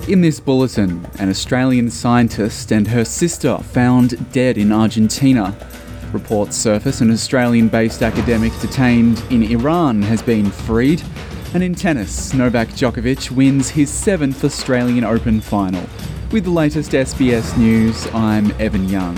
In this bulletin, an Australian scientist and her sister found dead in Argentina. Reports surface an Australian-based academic detained in Iran has been freed. And in tennis, Novak Djokovic wins his 7th Australian Open final. With the latest SBS News, I'm Evan Young.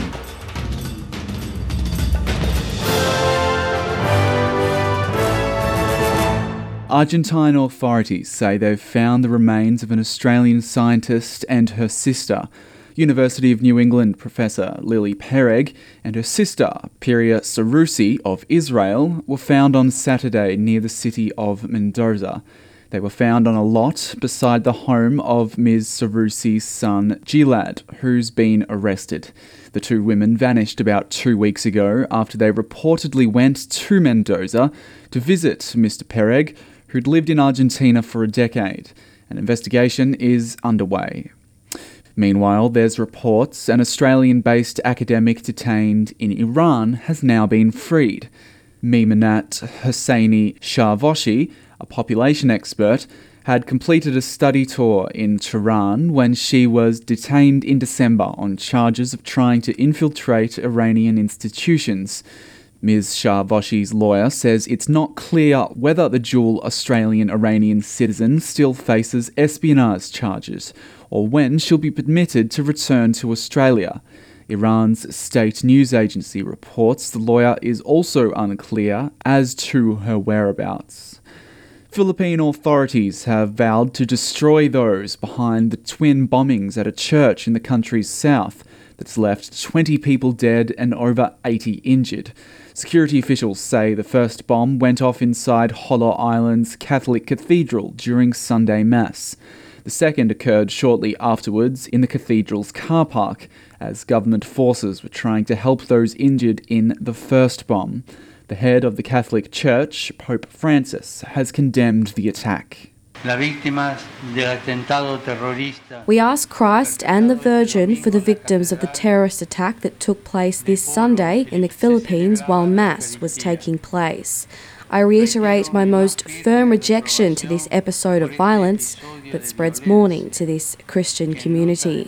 Argentine authorities say they've found the remains of an Australian scientist and her sister. University of New England professor Lily Pereg and her sister Piria Sarusi of Israel were found on Saturday near the city of Mendoza. They were found on a lot beside the home of Ms. Sarusi's son Gilad, who's been arrested. The two women vanished about 2 weeks ago after they reportedly went to Mendoza to visit Mr. Pereg, who'd lived in Argentina for a decade. An investigation is underway. Meanwhile, there's reports an Australian-based academic detained in Iran has now been freed. Meimunat Hosseini Shahvoshi, a population expert, had completed a study tour in Tehran when she was detained in December on charges of trying to infiltrate Iranian institutions. Ms. Shahvoshi's lawyer says it's not clear whether the dual Australian-Iranian citizen still faces espionage charges or when she'll be permitted to return to Australia. Iran's state news agency reports the lawyer is also unclear as to her whereabouts. Philippine authorities have vowed to destroy those behind the twin bombings at a church in the country's south that's left 20 people dead and over 80 injured. Security officials say the first bomb went off inside Holo Island's Catholic Cathedral during Sunday Mass. The second occurred shortly afterwards in the cathedral's car park, as government forces were trying to help those injured in the first bomb. The head of the Catholic Church, Pope Francis, has condemned the attack. We ask Christ and the Virgin for the victims of the terrorist attack that took place this Sunday in the Philippines while Mass was taking place. I reiterate my most firm rejection to this episode of violence that spreads mourning to this Christian community.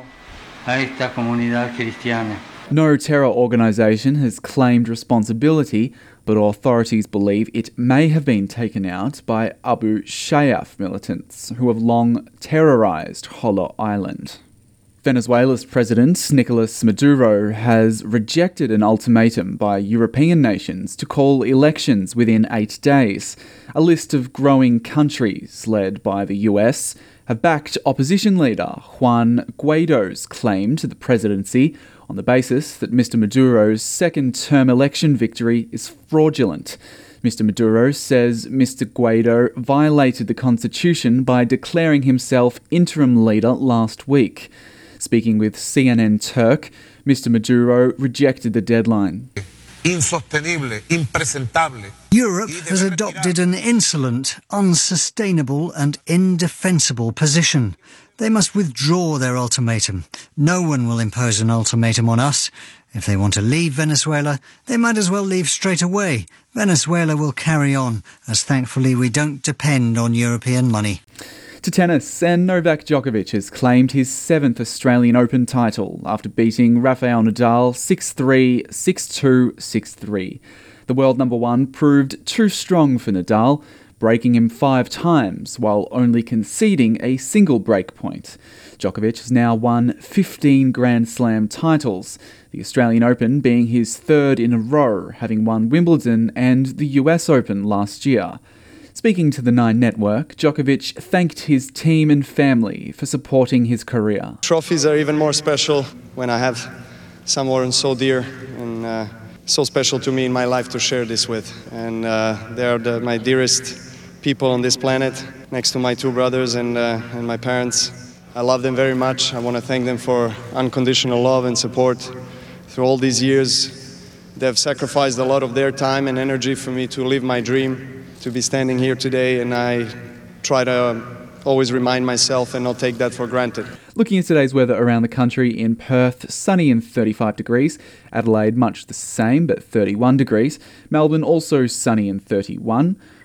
No terror organisation has claimed responsibility, but authorities believe it may have been taken out by Abu Sayyaf militants who have long terrorised Holo Island. Venezuela's president, Nicolas Maduro, has rejected an ultimatum by European nations to call elections within 8 days. A list of growing countries, led by the US, have backed opposition leader Juan Guaido's claim to the presidency on the basis that Mr. Maduro's second-term election victory is fraudulent. Mr. Maduro says Mr. Guaido violated the constitution by declaring himself interim leader last week. Speaking with CNN Turk, Mr. Maduro rejected the deadline. Insostenible, impresentable. Europe has adopted an insolent, unsustainable and indefensible position. They must withdraw their ultimatum. No one will impose an ultimatum on us. If they want to leave Venezuela, they might as well leave straight away. Venezuela will carry on, as thankfully we don't depend on European money. To tennis, and Novak Djokovic has claimed his 7th Australian Open title after beating Rafael Nadal 6-3, 6-2, 6-3. The world number one proved too strong for Nadal, breaking him 5 times while only conceding a single break point. Djokovic has now won 15 Grand Slam titles, the Australian Open being his 3rd in a row, having won Wimbledon and the US Open last year. Speaking to the Nine Network, Djokovic thanked his team and family for supporting his career. Trophies are even more special when I have someone so dear and so special to me in my life to share this with. And they are my dearest people on this planet, next to my 2 brothers and my parents. I love them very much. I want to thank them for unconditional love and support through all these years. They've sacrificed a lot of their time and energy for me to live my dream, to be standing here today, and I try to always remind myself and not take that for granted. Looking at today's weather around the country, in Perth, sunny and 35 degrees. Adelaide, much the same, but 31 degrees. Melbourne, also sunny and 31.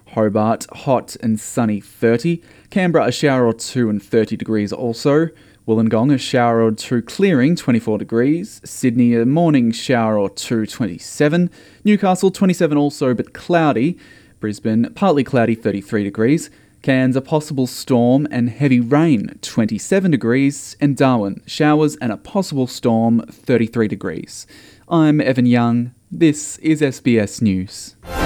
Hobart, hot and sunny 30. Canberra, a shower or two and 30 degrees also. Wollongong, a shower or two clearing, 24 degrees. Sydney, a morning shower or two, 27. Newcastle, 27 also, but cloudy. Brisbane, partly cloudy, 33 degrees. Cairns, a possible storm and heavy rain, 27 degrees. And Darwin, showers and a possible storm, 33 degrees. I'm Evan Young. This is SBS News.